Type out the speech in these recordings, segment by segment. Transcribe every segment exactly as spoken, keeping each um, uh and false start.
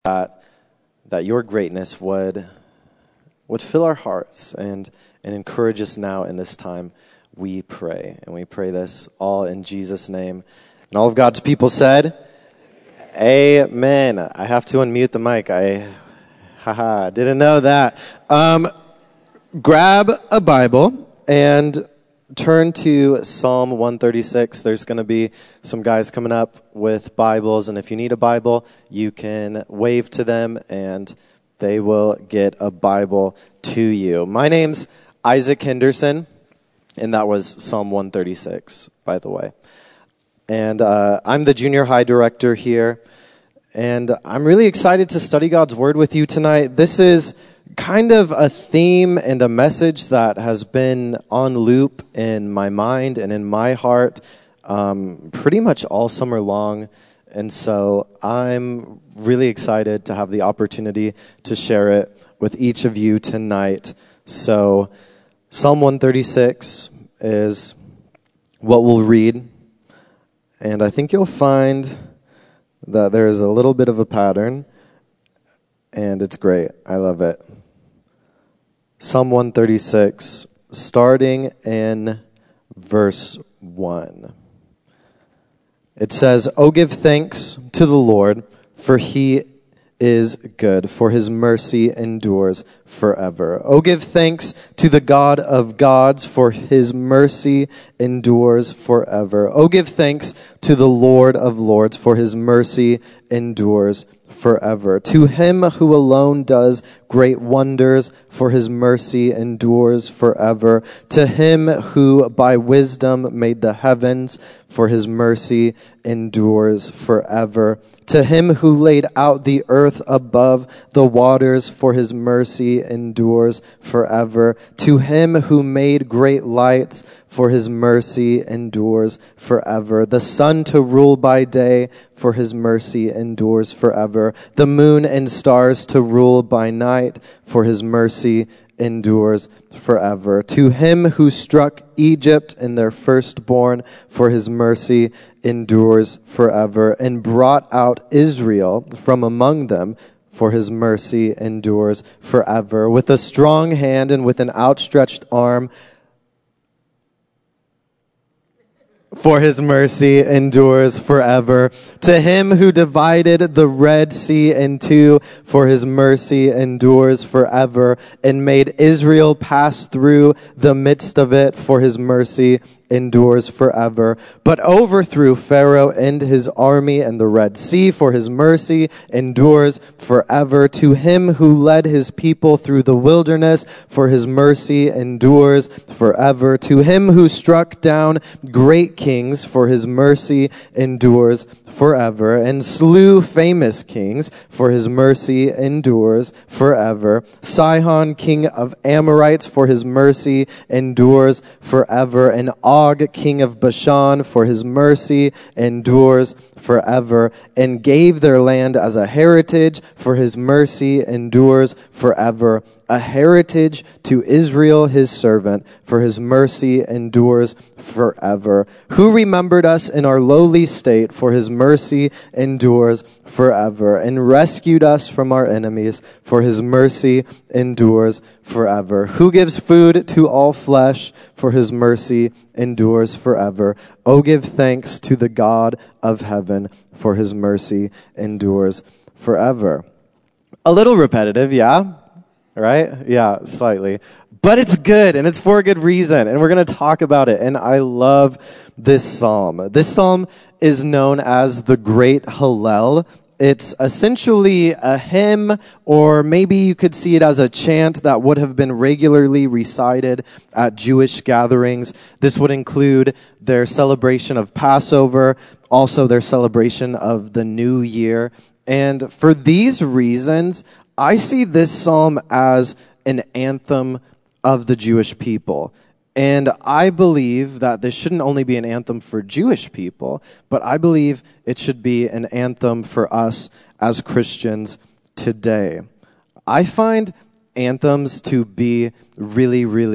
that that your greatness would would fill our hearts and and encourage us now in this time. We pray, and we pray this all in Jesus' name. And all of God's people said, Amen. I have to unmute the mic. I haha didn't know that. Um, grab a Bible and turn to Psalm one thirty-six. There's going to be some guys coming up with Bibles, and if you need a Bible, you can wave to them, and they will get a Bible to you. My name's Isaac Henderson, and that was Psalm one thirty-six, by the way. And uh, I'm the junior high director here, and I'm really excited to study God's Word with you tonight. This is kind of a theme and a message that has been on loop in my mind and in my heart um, pretty much all summer long. And so I'm really excited to have the opportunity to share it with each of you tonight. So Psalm one thirty-six is what we'll read. And I think you'll find that there is a little bit of a pattern, and it's great. I love it. Psalm one thirty-six, starting in verse one. It says, "O give thanks to the Lord, for he is good, for his mercy endures forever. O give thanks to the God of gods, for his mercy endures forever. O give thanks to the Lord of lords, for his mercy endures forever. To him who alone does great wonders, for his mercy endures forever. To him who by wisdom made the heavens, for his mercy endures forever. To him who laid out the earth above the waters, for his mercy endures forever. To him who made great lights, for his mercy endures forever. The sun to rule by day, for his mercy endures forever. The moon and stars to rule by night, for his mercy endures forever. To him who struck Egypt in their firstborn, for his mercy endures forever, and brought out Israel from among them, for his mercy endures forever. With a strong hand and with an outstretched arm, for his mercy endures forever. To him who divided the Red Sea in two, for his mercy endures forever, and made Israel pass through the midst of it, for his mercy endures forever, but overthrew Pharaoh and his army and the Red Sea, for his mercy endures forever. To him who led his people through the wilderness, for his mercy endures forever. To him who struck down great kings, for his mercy endures forever, and slew famous kings, for his mercy endures forever. Sihon, king of Amorites, for his mercy endures forever, and Og, king of Bashan, for his mercy endures forever, and gave their land as a heritage, for his mercy endures forever. A heritage to Israel his servant, for his mercy endures forever. Who remembered us in our lowly state, for his mercy endures forever, and rescued us from our enemies, for his mercy endures forever. Who gives food to all flesh, for his mercy endures forever. O give thanks to the God of heaven, for his mercy endures forever." A little repetitive, yeah? Right? Yeah, slightly. But it's good, and it's for a good reason, and we're going to talk about it. And I love this psalm. This psalm is known as the Great Hallel. It's essentially a hymn, or maybe you could see it as a chant that would have been regularly recited at Jewish gatherings. This would include their celebration of Passover, also their celebration of the New Year. And for these reasons, I see this psalm as an anthem of the Jewish people. And I believe that this shouldn't only be an anthem for Jewish people, but I believe it should be an anthem for us as Christians today. I find anthems to be really, really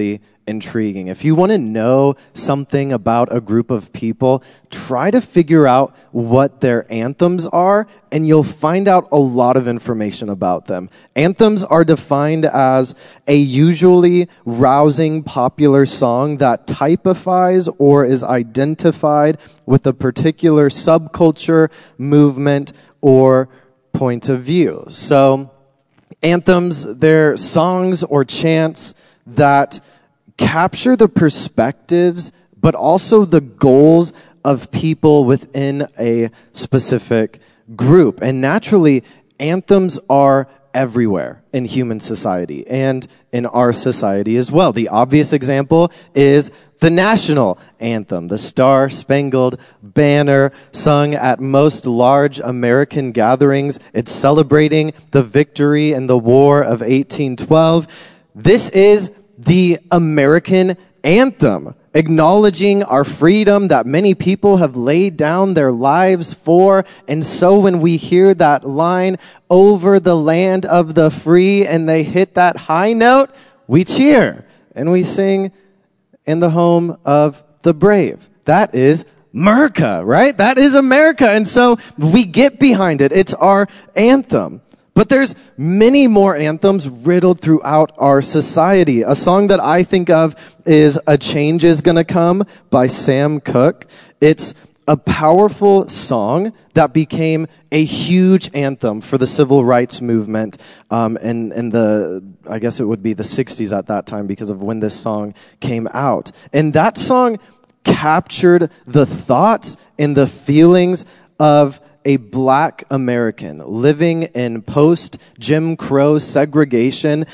intriguing. If you want to know something about a group of people, try to figure out what their anthems are, and you'll find out a lot of information about them. Anthems are defined as a usually rousing popular song that typifies or is identified with a particular subculture, movement, or point of view. So, anthems, they're songs or chants that capture the perspectives, but also the goals of people within a specific group. And naturally, anthems are everywhere in human society and in our society as well. The obvious example is the national anthem, the Star-Spangled Banner, sung at most large American gatherings. It's celebrating the victory in the War of eighteen twelve. This is the American anthem, acknowledging our freedom that many people have laid down their lives for. And so when we hear that line, "Over the land of the free," and they hit that high note, we cheer and we sing, "In the home of the brave." That is America, right? That is America. And so we get behind it. It's our anthem. But there's many more anthems riddled throughout our society. A song that I think of is "A Change Is Gonna Come" by Sam Cooke. It's a powerful song that became a huge anthem for the civil rights movement um, in, in the, I guess it would be the sixties at that time because of when this song came out. And that song captured the thoughts and the feelings of a black American living in post-Jim Crow segregation.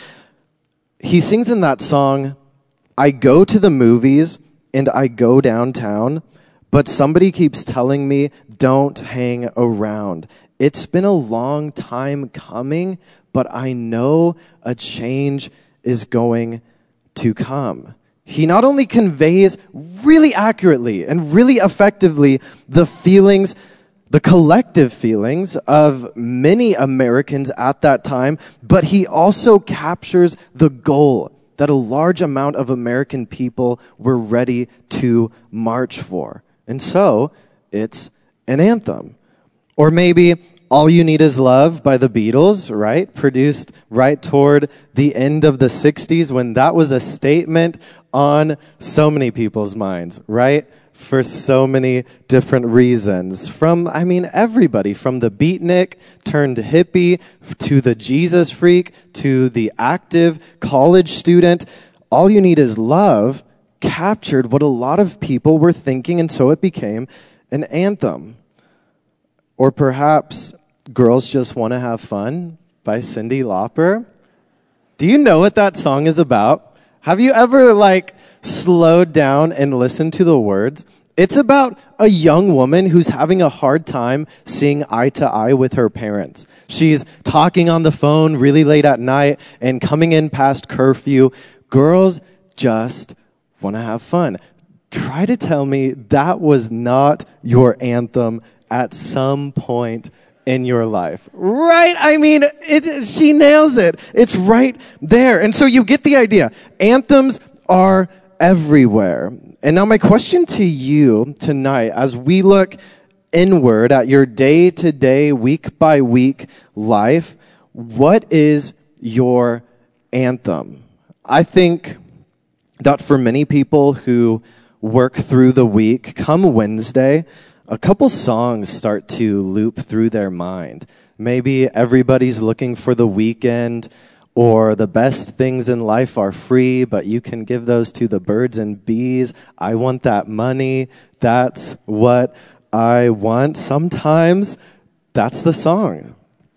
He sings in that song, "I go to the movies and I go downtown, but somebody keeps telling me don't hang around. It's been a long time coming, but I know a change is going to come." He not only conveys really accurately and really effectively the feelings, the collective feelings of many Americans at that time, but he also captures the goal that a large amount of American people were ready to march for. And so, it's an anthem. Or maybe "All You Need Is Love" by the Beatles, right? Produced right toward the end of the sixties, when that was a statement on so many people's minds, right? For so many different reasons. From, I mean, everybody, from the beatnik turned hippie to the Jesus freak to the active college student. "All You Need Is Love" captured what a lot of people were thinking, and so it became an anthem. Or perhaps "Girls Just Want to Have Fun" by Cyndi Lauper. Do you know what that song is about? Have you ever, like, slowed down and listened to the words? It's about a young woman who's having a hard time seeing eye to eye with her parents. She's talking on the phone really late at night and coming in past curfew. Girls just want to have fun. Try to tell me that was not your anthem at some point in your life, right? I mean, it, she nails it. It's right there. And so you get the idea. Anthems are everywhere. And now my question to you tonight, as we look inward at your day-to-day, week-by-week life, what is your anthem? I think that for many people who work through the week, come Wednesday, a couple songs start to loop through their mind. Maybe everybody's looking for the weekend, or the best things in life are free, but you can give those to the birds and bees. I want that money. That's what I want. Sometimes that's the song.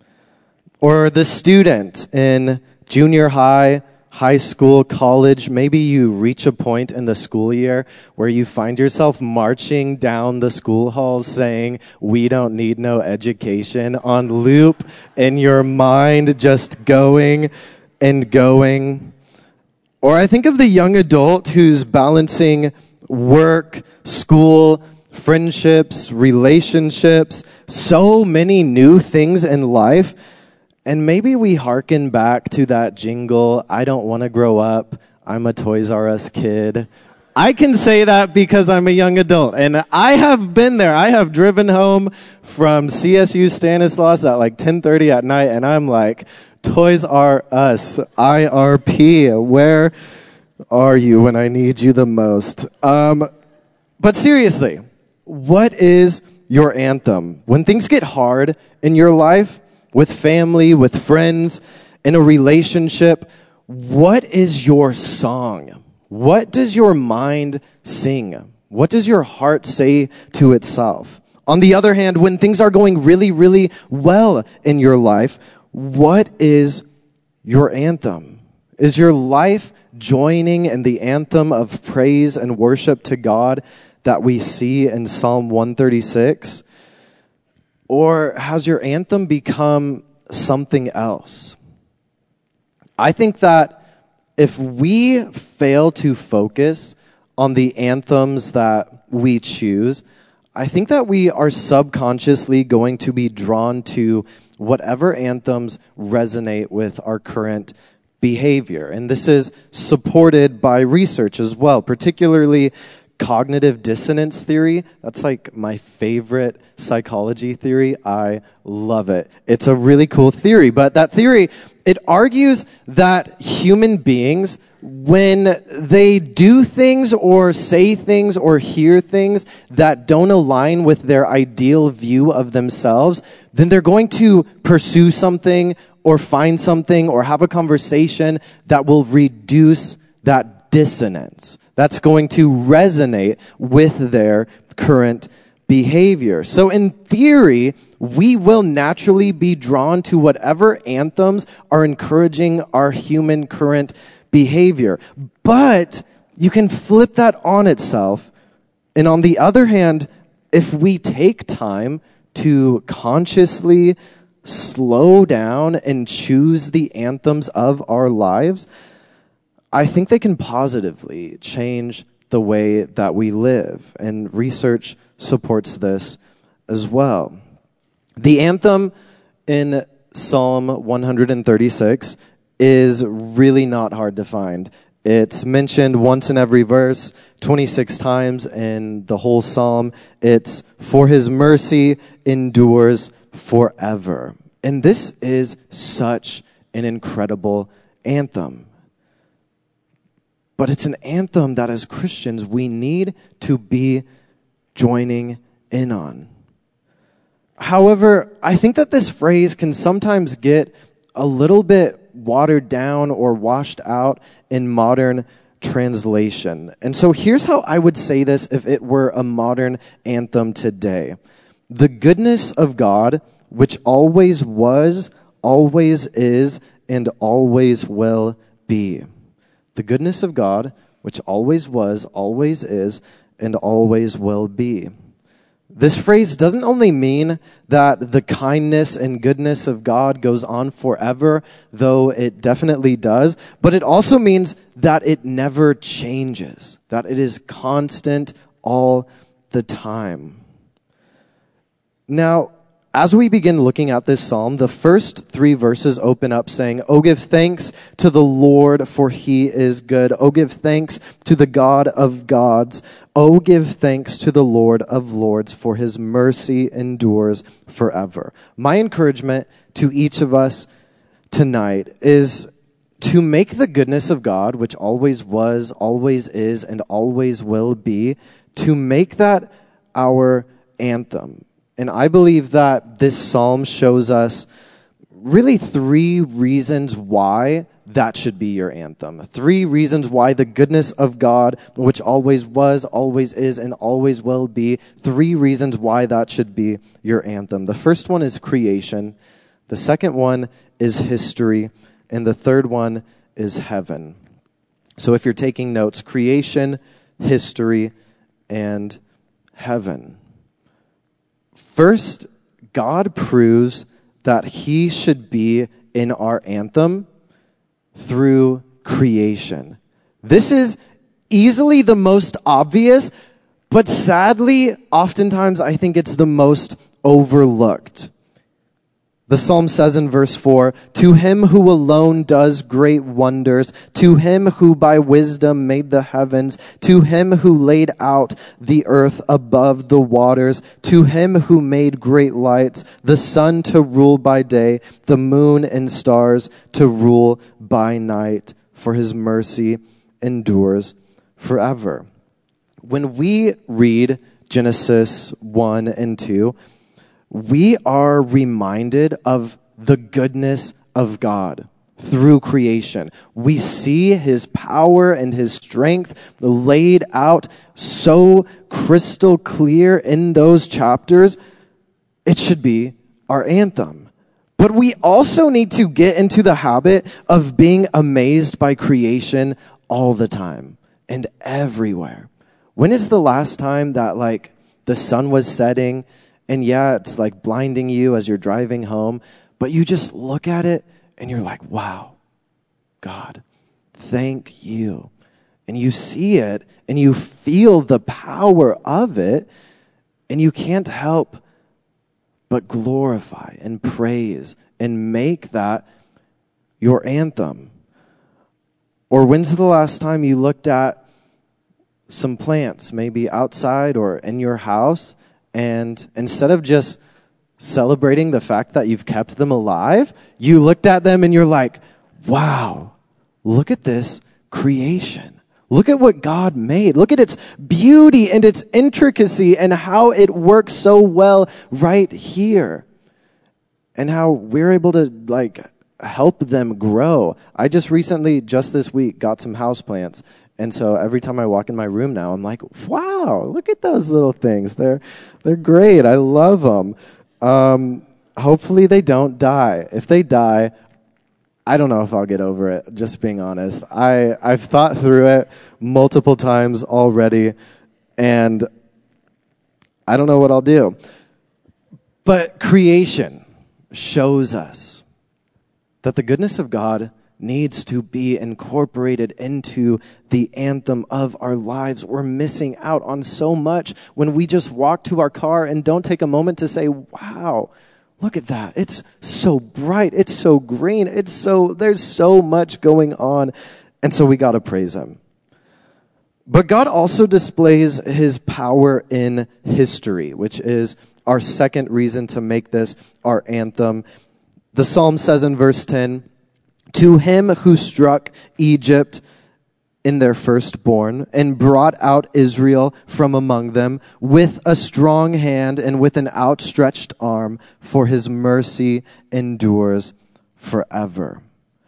Or the student in junior high, high school, college, maybe you reach a point in the school year where you find yourself marching down the school halls saying, "We don't need no education," on loop in your mind, just going and going. Or I think of the young adult who's balancing work, school, friendships, relationships, so many new things in life. And maybe we hearken back to that jingle, "I don't want to grow up, I'm a Toys R Us kid. I can say that because I'm a young adult, and I have been there. I have driven home from C S U Stanislaus at like ten thirty at night, and I'm like, Toys R Us, I R P, where are you when I need you the most? Um, but seriously, what is your anthem? When things get hard in your life, with family, with friends, in a relationship, what is your song? What does your mind sing? What does your heart say to itself? On the other hand, when things are going really, really well in your life, what is your anthem? Is your life joining in the anthem of praise and worship to God that we see in Psalm one thirty-six? Or has your anthem become something else? I think that if we fail to focus on the anthems that we choose, I think that we are subconsciously going to be drawn to whatever anthems resonate with our current behavior. And this is supported by research as well, particularly cognitive dissonance theory. That's like my favorite psychology theory. I love it. It's a really cool theory, but that theory, it argues that human beings, when they do things or say things or hear things that don't align with their ideal view of themselves, then they're going to pursue something or find something or have a conversation that will reduce that dissonance. That's going to resonate with their current behavior. So in theory, we will naturally be drawn to whatever anthems are encouraging our human current behavior. But you can flip that on itself. And on the other hand, if we take time to consciously slow down and choose the anthems of our lives, I think they can positively change the way that we live, and research supports this as well. The anthem in Psalm one thirty-six is really not hard to find. It's mentioned once in every verse, twenty-six times in the whole psalm. It's, "For his mercy endures forever." And this is such an incredible anthem. But it's an anthem that as Christians we need to be joining in on. However, I think that this phrase can sometimes get a little bit watered down or washed out in modern translation. And so here's how I would say this if it were a modern anthem today. The goodness of God, which always was, always is, and always will be. The goodness of God, which always was, always is, and always will be. This phrase doesn't only mean that the kindness and goodness of God goes on forever, though it definitely does, but it also means that it never changes, that it is constant all the time. Now, as we begin looking at this psalm, the first three verses open up saying, "Oh, give thanks to the Lord, for he is good. Oh, give thanks to the God of gods. Oh, give thanks to the Lord of lords, for his mercy endures forever." My encouragement to each of us tonight is to make the goodness of God, which always was, always is, and always will be, to make that our anthem. And I believe that this psalm shows us really three reasons why that should be your anthem. Three reasons why the goodness of God, which always was, always is, and always will be, three reasons why that should be your anthem. The first one is creation. The second one is history. And the third one is heaven. So if you're taking notes, creation, history, and heaven. First, God proves that he should be in our anthem through creation. This is easily the most obvious, but sadly, oftentimes I think it's the most overlooked. The psalm says in verse four, "To him who alone does great wonders, to him who by wisdom made the heavens, to him who laid out the earth above the waters, to him who made great lights, the sun to rule by day, the moon and stars to rule by night, for his mercy endures forever." When we read Genesis one and two, we are reminded of the goodness of God through creation. We see his power and his strength laid out so crystal clear in those chapters. It should be our anthem. But we also need to get into the habit of being amazed by creation all the time and everywhere. When is the last time that, like, the sun was setting and yeah, it's like blinding you as you're driving home, but you just look at it and you're like, wow, God, thank you. And you see it and you feel the power of it, and you can't help but glorify and praise and make that your anthem. Or when's the last time you looked at some plants, maybe outside or in your house, and instead of just celebrating the fact that you've kept them alive, you looked at them and you're like, wow, look at this creation. Look at what God made. Look at its beauty and its intricacy and how it works so well right here. And how we're able to, like, help them grow. I just recently, just this week, got some houseplants. And so every time I walk in my room now, I'm like, wow, look at those little things. They're they're great. I love them. Um, hopefully they don't die. If they die, I don't know if I'll get over it, just being honest. I, I've thought through it multiple times already, and I don't know what I'll do. But creation shows us that the goodness of God needs to be incorporated into the anthem of our lives. We're missing out on so much when we just walk to our car and don't take a moment to say, wow, look at that. It's so bright. It's so green. It's so, there's so much going on. And so we got to praise him. But God also displays his power in history, which is our second reason to make this our anthem. The psalm says in verse ten, "To him who struck Egypt in their firstborn and brought out Israel from among them with a strong hand and with an outstretched arm, for his mercy endures forever."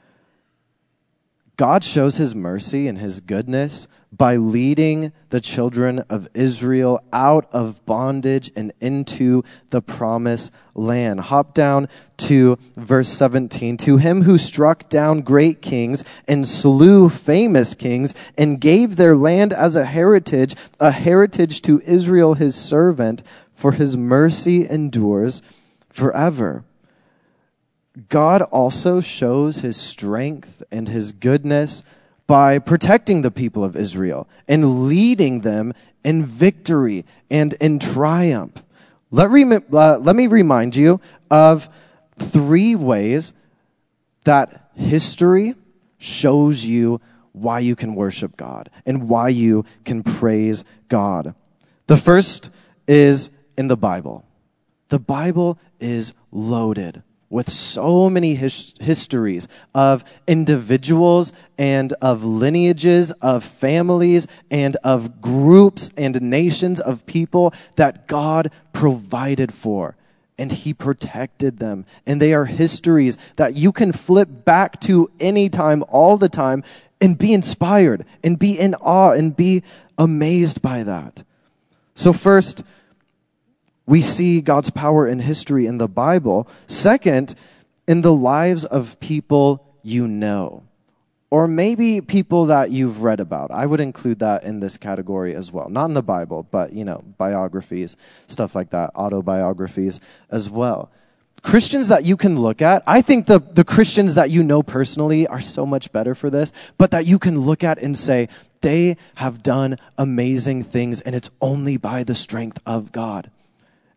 God shows his mercy and his goodness by leading the children of Israel out of bondage and into the promised land. Hop down to verse seventeen. "To him who struck down great kings and slew famous kings and gave their land as a heritage, a heritage to Israel his servant, for his mercy endures forever." God also shows his strength and his goodness by protecting the people of Israel and leading them in victory and in triumph. Let, rem- uh, let me remind you of three ways that history shows you why you can worship God and why you can praise God. The first is in the Bible. The Bible is loaded with so many his- histories of individuals and of lineages, of families, and of groups and nations of people that God provided for. And he protected them. And they are histories that you can flip back to anytime, all the time, and be inspired, and be in awe, and be amazed by that. So first, we see God's power in history in the Bible. Second, in the lives of people you know, or maybe people that you've read about. I would include that in this category as well. Not in the Bible, but, you know, biographies, stuff like that, autobiographies as well. Christians that you can look at, I think the, the Christians that you know personally are so much better for this, but that you can look at and say, they have done amazing things, and it's only by the strength of God.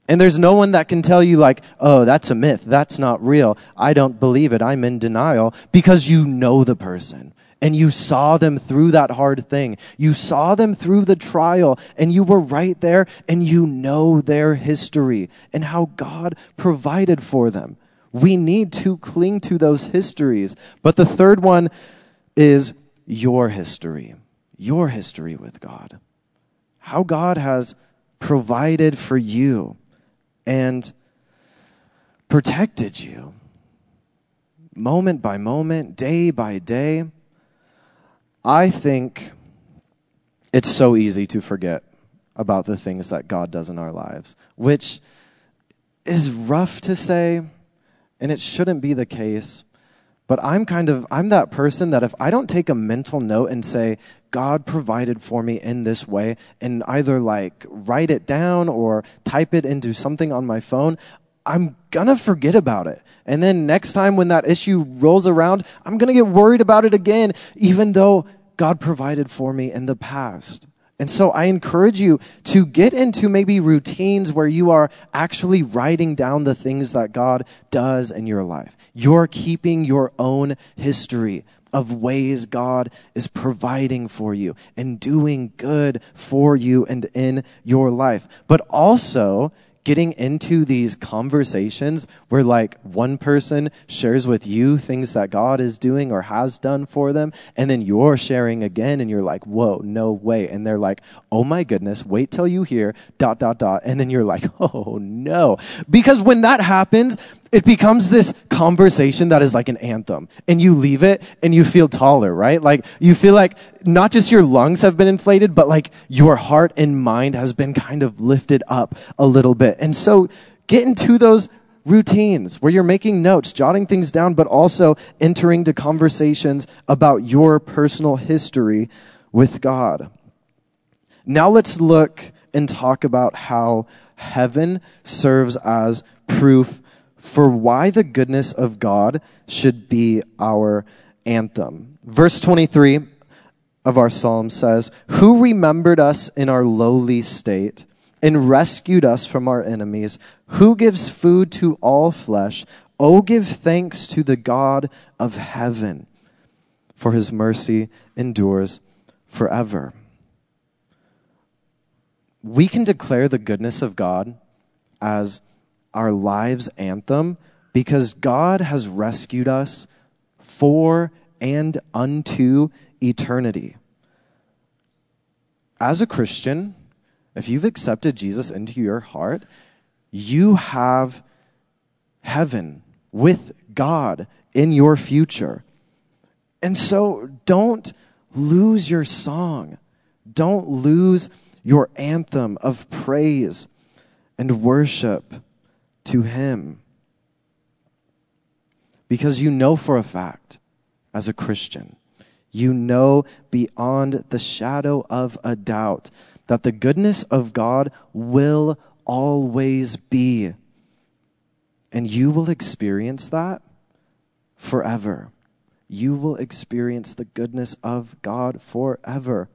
And there's no one that can tell you like, oh, that's a myth. That's not real. I don't believe it. I'm in denial, because you know the person and you saw them through that hard thing. You saw them through the trial and you were right there and you know their history and how God provided for them. We need to cling to those histories. But the third one is your history, your history with God. How God has provided for you and protected you moment by moment, day by day. I think it's so easy to forget about the things that God does in our lives, which is rough to say, and it shouldn't be the case. But I'm kind of, I'm that person that if I don't take a mental note and say, God provided for me in this way, and either like write it down or type it into something on my phone, I'm gonna forget about it. And then next time when that issue rolls around, I'm gonna get worried about it again, even though God provided for me in the past. And so I encourage you to get into maybe routines where you are actually writing down the things that God does in your life. You're keeping your own history of ways God is providing for you and doing good for you and in your life. But also getting into these conversations where like one person shares with you things that God is doing or has done for them, and then you're sharing again and you're like, whoa, no way. And they're like, oh my goodness, wait till you hear dot, dot, dot. And then you're like, oh no. Because when that happens, it becomes this conversation that is like an anthem, and you leave it and you feel taller, right? Like you feel like not just your lungs have been inflated, but like your heart and mind has been kind of lifted up a little bit. And so get into those routines where you're making notes, jotting things down, but also entering into conversations about your personal history with God. Now let's look and talk about how heaven serves as proof for why the goodness of God should be our anthem. Verse twenty-three of our psalm says, "Who remembered us in our lowly state and rescued us from our enemies? Who gives food to all flesh? Oh, give thanks to the God of heaven, for his mercy endures forever." We can declare the goodness of God as our lives' anthem because God has rescued us for and unto eternity. As a Christian, if you've accepted Jesus into your heart, you have heaven with God in your future. And so don't lose your song. Don't lose your anthem of praise and worship to him. Because you know for a fact, as a Christian, you know beyond the shadow of a doubt that the goodness of God will always be. And you will experience that forever. You will experience the goodness of God forever.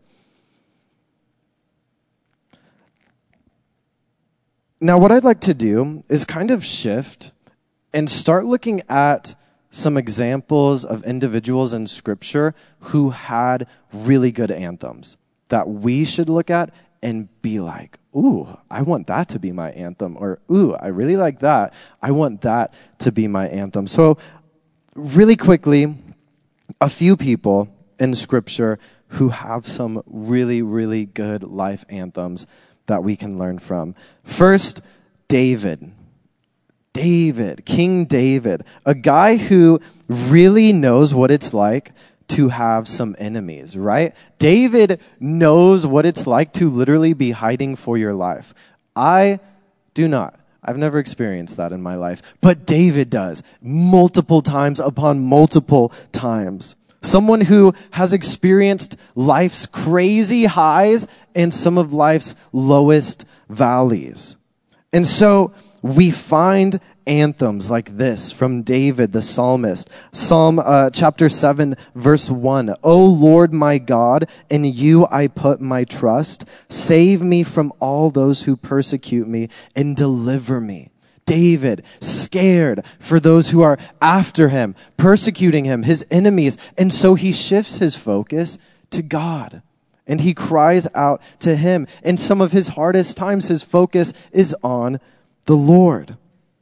Now, what I'd like to do is kind of shift and start looking at some examples of individuals in Scripture who had really good anthems that we should look at and be like, ooh, I want that to be my anthem. Or, ooh, I really like that. I want that to be my anthem. So, really quickly, a few people in Scripture who have some really, really good life anthems that we can learn from. First, David. David, King David, a guy who really knows what it's like to have some enemies, right? David knows what it's like to literally be hiding for your life. I do not. I've never experienced that in my life, but David does multiple times upon multiple times. Someone who has experienced life's crazy highs and some of life's lowest valleys. And so we find anthems like this from David, the psalmist. Psalm uh, chapter seven, verse one. O Lord my God, in you I put my trust. Save me from all those who persecute me and deliver me. David, scared for those who are after him, persecuting him, his enemies. And so he shifts his focus to God. And he cries out to him. In some of his hardest times, his focus is on the Lord.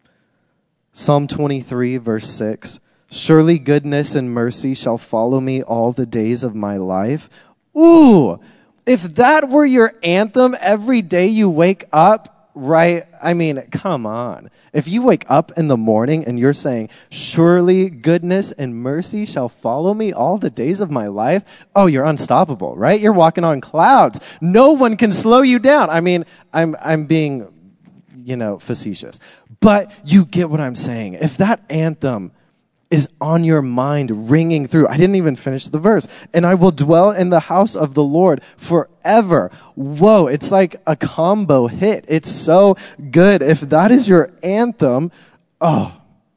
Psalm twenty-three, verse six. Surely goodness and mercy shall follow me all the days of my life. Ooh, if that were your anthem every day you wake up, right? I mean, come on. If you wake up in the morning and you're saying, surely goodness and mercy shall follow me all the days of my life, oh, you're unstoppable, right? You're walking on clouds. No one can slow you down. I mean, I'm I'm being, you know, facetious. But you get what I'm saying. If that anthem is on your mind, ringing through. I didn't even finish the verse. And I will dwell in the house of the Lord forever. Whoa, it's like a combo hit. It's so good. If that is your anthem, oh,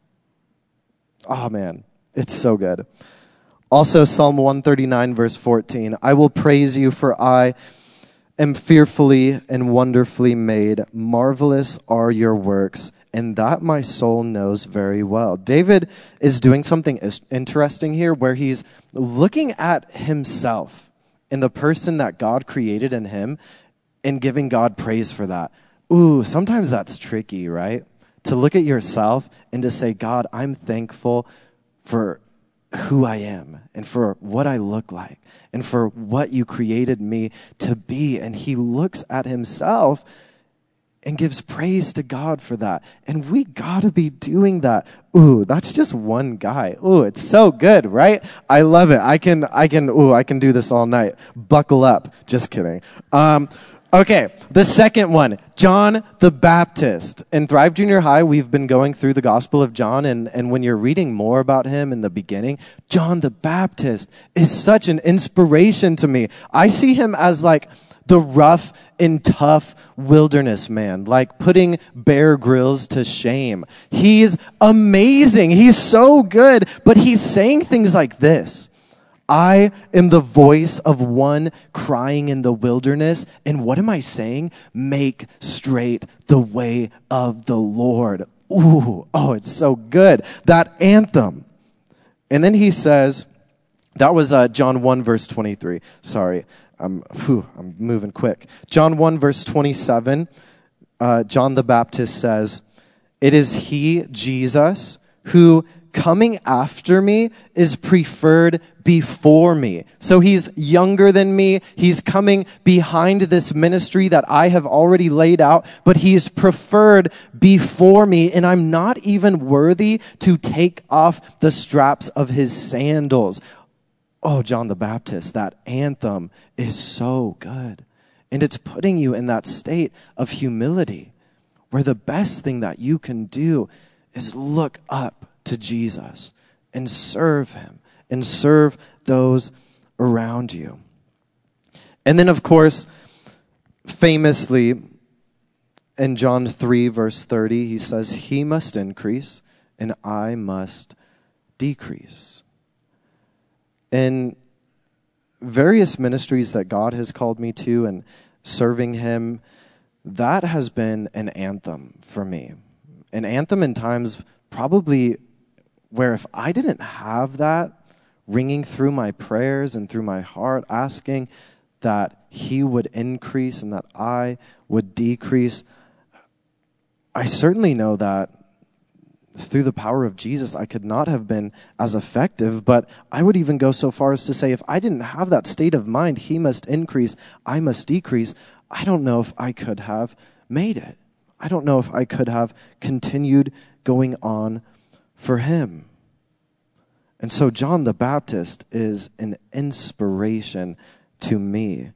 oh man, it's so good. Also, Psalm one thirty-nine, verse fourteen. I will praise you, for I am fearfully and wonderfully made. Marvelous are your works, and that my soul knows very well. David is doing something interesting here where he's looking at himself and the person that God created in him and giving God praise for that. Ooh, sometimes that's tricky, right? To look at yourself and to say, God, I'm thankful for who I am and for what I look like and for what you created me to be. And he looks at himself and gives praise to God for that. And we gotta be doing that. Ooh, that's just one guy. Ooh, it's so good, right? I love it. I can, I can, ooh, I can do this all night. Buckle up. Just kidding. Um, okay, the second one, John the Baptist. In Thrive Junior High, we've been going through the Gospel of John, and, and when you're reading more about him in the beginning, John the Baptist is such an inspiration to me. I see him as like the rough and tough wilderness man, like putting Bear Grylls to shame. He's amazing. He's so good, but he's saying things like this. I am the voice of one crying in the wilderness. And what am I saying? Make straight the way of the Lord. Ooh, oh, it's so good. That anthem. And then he says, that was uh, John one, verse twenty-three. Sorry. I'm, whew, I'm moving quick. John one, verse twenty-seven, uh, John the Baptist says, it is he, Jesus, who coming after me is preferred before me. So he's younger than me. He's coming behind this ministry that I have already laid out, but he is preferred before me, and I'm not even worthy to take off the straps of his sandals. Oh, John the Baptist, that anthem is so good. And it's putting you in that state of humility where the best thing that you can do is look up to Jesus and serve him and serve those around you. And then, of course, famously in John three, verse thirty, he says, he must increase and I must decrease. In various ministries that God has called me to and serving him, that has been an anthem for me. An anthem in times probably where if I didn't have that ringing through my prayers and through my heart, asking that he would increase and that I would decrease, I certainly know that through the power of Jesus, I could not have been as effective, but I would even go so far as to say, if I didn't have that state of mind, he must increase, I must decrease, I don't know if I could have made it. I don't know if I could have continued going on for him. And so John the Baptist is an inspiration to me.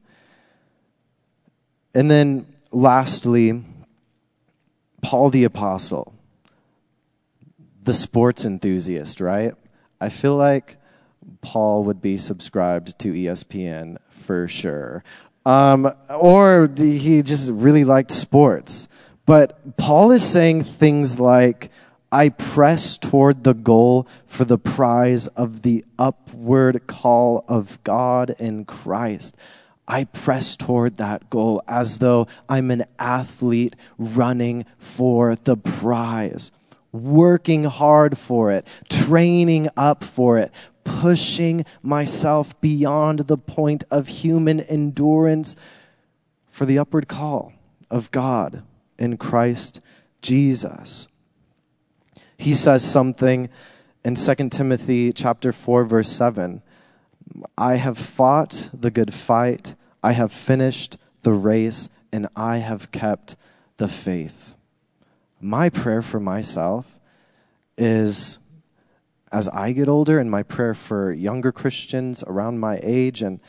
And then lastly, Paul the Apostle. The sports enthusiast, right? I feel like Paul would be subscribed to E S P N for sure. Um, or he just really liked sports. But Paul is saying things like, I press toward the goal for the prize of the upward call of God in Christ. I press toward that goal as though I'm an athlete running for the prize, working hard for it, training up for it, pushing myself beyond the point of human endurance for the upward call of God in Christ Jesus. He says something in Second Timothy chapter four, verse seven. I have fought the good fight, I have finished the race, and I have kept the faith. My prayer for myself is, as I get older, and my prayer for younger Christians around my age, and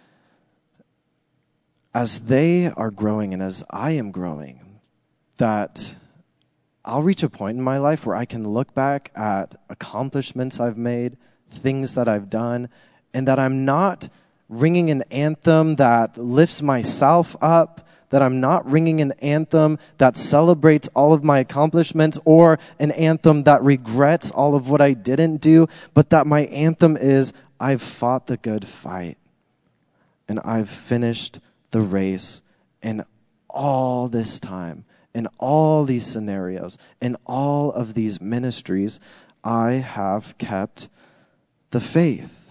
as they are growing and as I am growing, that I'll reach a point in my life where I can look back at accomplishments I've made, things that I've done, and that I'm not ringing an anthem that lifts myself up, that I'm not ringing an anthem that celebrates all of my accomplishments or an anthem that regrets all of what I didn't do, but that my anthem is, I've fought the good fight and I've finished the race. And all this time, in all these scenarios, in all of these ministries, I have kept the faith.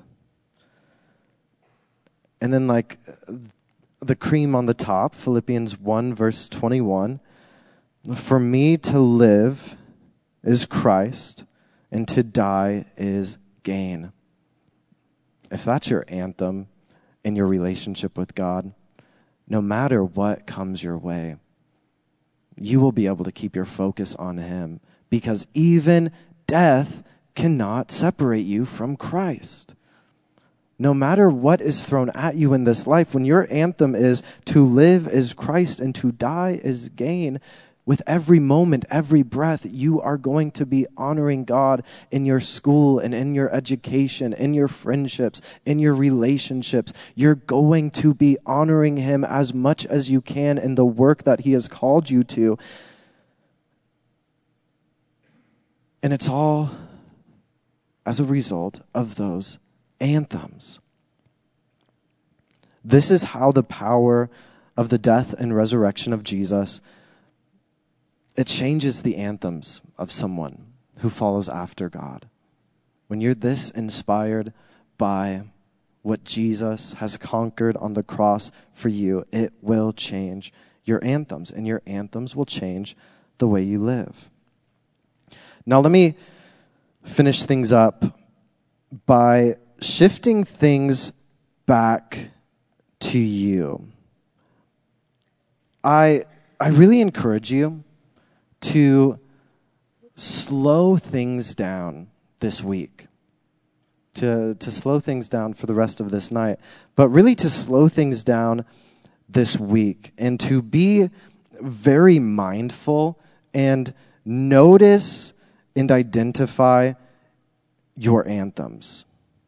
And then like the cream on the top, Philippians one, verse twenty-one, for me to live is Christ, and to die is gain. If that's your anthem in your relationship with God, no matter what comes your way, you will be able to keep your focus on Him, because even death cannot separate you from Christ. No matter what is thrown at you in this life, when your anthem is to live is Christ and to die is gain, with every moment, every breath, you are going to be honoring God in your school and in your education, in your friendships, in your relationships. You're going to be honoring Him as much as you can in the work that He has called you to. And it's all as a result of those anthems. This is how the power of the death and resurrection of Jesus, it changes the anthems of someone who follows after God. When you're this inspired by what Jesus has conquered on the cross for you, it will change your anthems, and your anthems will change the way you live. Now let me finish things up by shifting things back to you. I I really encourage you to slow things down this week, to, to slow things down for the rest of this night, but really to slow things down this week and to be very mindful and notice and identify your anthems.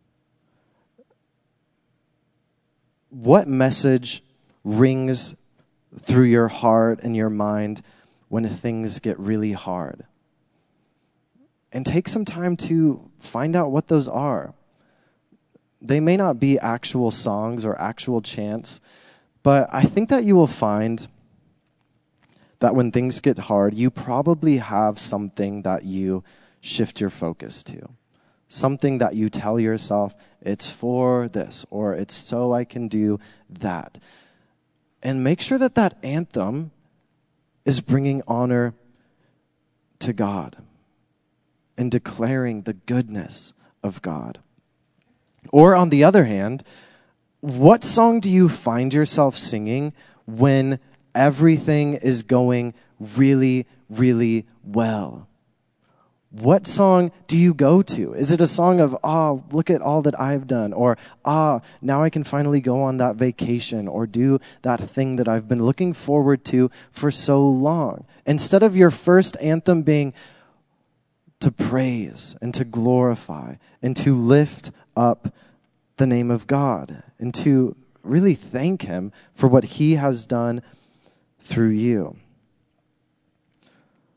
What message rings through your heart and your mind when things get really hard? And take some time to find out what those are. They may not be actual songs or actual chants, but I think that you will find that when things get hard, you probably have something that you shift your focus to. Something that you tell yourself, it's for this, or it's so I can do that. And make sure that that anthem is bringing honor to God and declaring the goodness of God. Or on the other hand, what song do you find yourself singing when everything is going really, really well? What song do you go to? Is it a song of, ah, look at all that I've done? Or, ah, now I can finally go on that vacation or do that thing that I've been looking forward to for so long? Instead of your first anthem being to praise and to glorify and to lift up the name of God and to really thank Him for what He has done through you.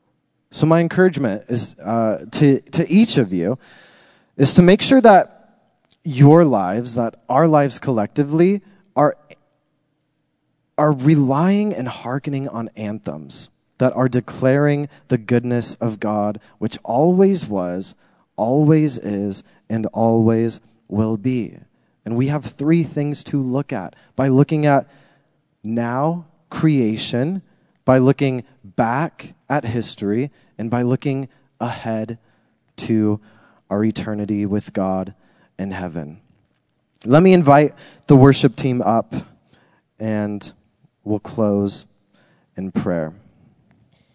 So my encouragement is uh, to, to each of you is to make sure that your lives, that our lives collectively, are, are relying and hearkening on anthems that are declaring the goodness of God, which always was, always is, and always will be. And we have three things to look at. By looking at now, creation, by looking back at history, and by looking ahead to our eternity with God in heaven. Let me invite the worship team up, and we'll close in prayer.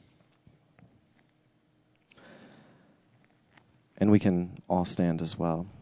And we can all stand as well.